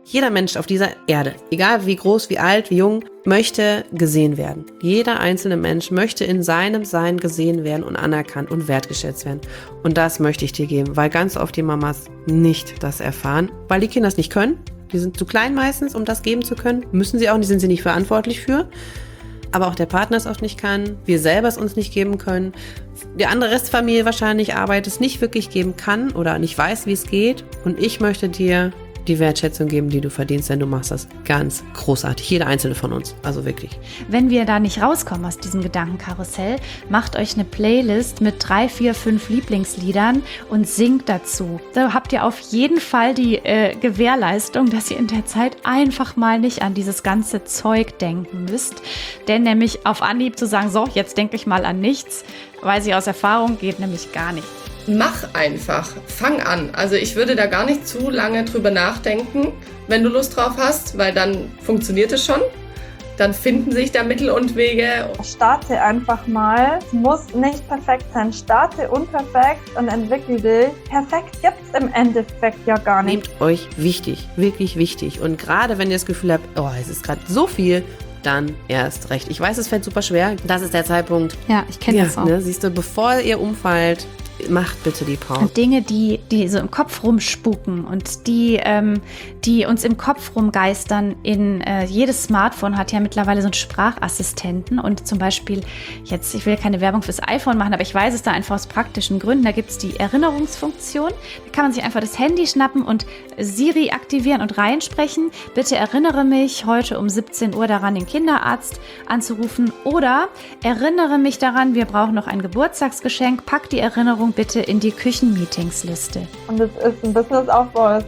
Jeder Mensch auf dieser Erde, egal wie groß, wie alt, wie jung, möchte gesehen werden. Jeder einzelne Mensch möchte in seinem Sein gesehen werden und anerkannt und wertgeschätzt werden. Und das möchte ich dir geben, weil ganz oft die Mamas nicht das erfahren, weil die Kinder es nicht können. Die sind zu klein meistens, um das geben zu können. Müssen sie auch, sind sie nicht verantwortlich für. Aber auch der Partner es oft nicht kann, wir selber es uns nicht geben können, die andere Restfamilie wahrscheinlich Arbeit es nicht wirklich geben kann oder nicht weiß, wie es geht. Und ich möchte dir die Wertschätzung geben, die du verdienst, denn du machst das ganz großartig. Jeder einzelne von uns, also wirklich. Wenn wir da nicht rauskommen aus diesem Gedankenkarussell, macht euch eine Playlist mit 3, 4, 5 Lieblingsliedern und singt dazu. Da habt ihr auf jeden Fall die Gewährleistung, dass ihr in der Zeit einfach mal nicht an dieses ganze Zeug denken müsst. Denn nämlich auf Anhieb zu sagen, so, jetzt denke ich mal an nichts, weiß ich aus Erfahrung, geht nämlich gar nicht. Mach einfach, fang an. Also ich würde da gar nicht zu lange drüber nachdenken, wenn du Lust drauf hast, weil dann funktioniert es schon. Dann finden sich da Mittel und Wege. Starte einfach mal. Es muss nicht perfekt sein. Starte unperfekt und entwickle dich. Perfekt gibt es im Endeffekt ja gar nicht. Nehmt euch wichtig, wirklich wichtig. Und gerade wenn ihr das Gefühl habt, oh, es ist gerade so viel, dann erst recht. Ich weiß, es fällt super schwer. Das ist der Zeitpunkt. Ja, ich kenne das auch. Ne, siehst du, bevor ihr umfallt, macht bitte die Pause. Und Dinge, die so im Kopf rumspuken und die uns im Kopf rumgeistern. Jedes Smartphone hat ja mittlerweile so einen Sprachassistenten und zum Beispiel jetzt, ich will keine Werbung fürs iPhone machen, aber ich weiß es da einfach aus praktischen Gründen. Da gibt es die Erinnerungsfunktion. Da kann man sich einfach das Handy schnappen und Siri aktivieren und reinsprechen. Bitte erinnere mich heute um 17 Uhr daran, den Kinderarzt anzurufen oder erinnere mich daran, wir brauchen noch ein Geburtstagsgeschenk. Pack die Erinnerung bitte in die Küchenmeetingsliste. Und es ist ein Businessaufbau,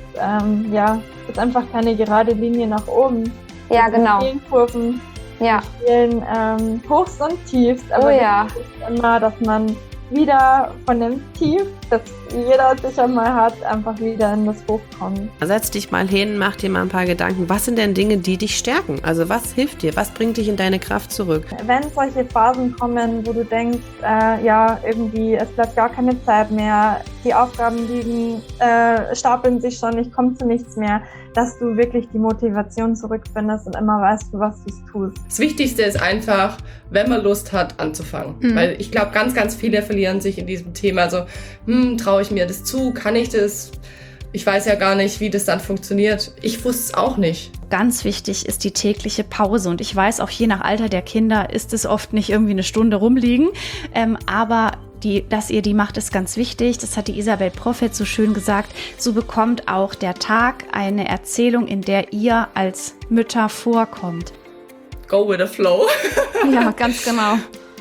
ist einfach keine gerade Linie nach oben. Ja, genau. Vielen Kurven, vielen Hochs und Tiefs, aber wichtig ist immer, dass man wieder von dem Tief, das jeder sicher mal hat, einfach wieder in das Hoch kommt. Setz dich mal hin, mach dir mal ein paar Gedanken. Was sind denn Dinge, die dich stärken? Also was hilft dir? Was bringt dich in deine Kraft zurück? Wenn solche Phasen kommen, wo du denkst, irgendwie, es bleibt gar keine Zeit mehr, die Aufgaben stapeln sich schon, ich komme zu nichts mehr, dass du wirklich die Motivation zurückfindest und immer weißt, für was du es tust. Das Wichtigste ist einfach, wenn man Lust hat, anzufangen. Weil ich glaube, ganz, ganz viele verlieren sich in diesem Thema. So, traue ich mir das zu? Kann ich das? Ich weiß ja gar nicht, wie das dann funktioniert. Ich wusste es auch nicht. Ganz wichtig ist die tägliche Pause. Und ich weiß, auch je nach Alter der Kinder ist es oft nicht irgendwie eine Stunde rumliegen. Aber dass ihr die macht, ist ganz wichtig. Das hat die Isabel Prophet so schön gesagt. So bekommt auch der Tag eine Erzählung, in der ihr als Mütter vorkommt. Go with the flow. Ja, ganz genau.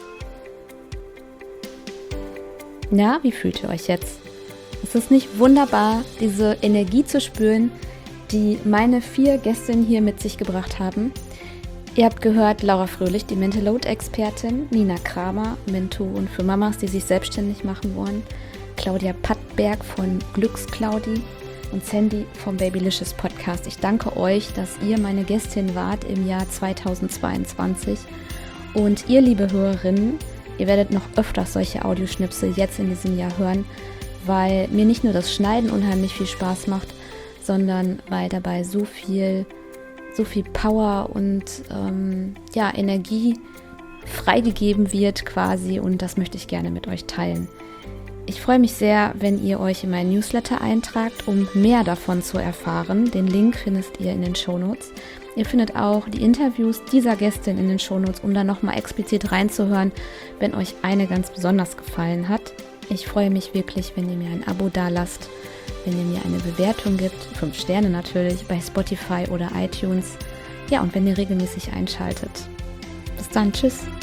Na, wie fühlt ihr euch jetzt? Ist es nicht wunderbar, diese Energie zu spüren, die meine 4 Gästinnen hier mit sich gebracht haben? Ihr habt gehört, Laura Fröhlich, die Mental Load-Expertin, Nina Kramer, Mentorin für Mamas, die sich selbstständig machen wollen, Claudia Pattberg von Glücksclaudi und Sandy vom Babylicious Podcast. Ich danke euch, dass ihr meine Gästin wart im Jahr 2022. Und ihr, liebe Hörerinnen, ihr werdet noch öfters solche Audioschnipsel jetzt in diesem Jahr hören, weil mir nicht nur das Schneiden unheimlich viel Spaß macht, sondern weil dabei so viel Power und Energie freigegeben wird quasi, und das möchte ich gerne mit euch teilen. Ich freue mich sehr, wenn ihr euch in meinen Newsletter eintragt, um mehr davon zu erfahren. Den Link findet ihr in den Shownotes. Ihr findet auch die Interviews dieser Gästin in den Shownotes, um da nochmal explizit reinzuhören, wenn euch eine ganz besonders gefallen hat. Ich freue mich wirklich, wenn ihr mir ein Abo dalasst, wenn ihr mir eine Bewertung gibt, 5 Sterne natürlich, bei Spotify oder iTunes. Ja, und wenn ihr regelmäßig einschaltet. Bis dann, tschüss.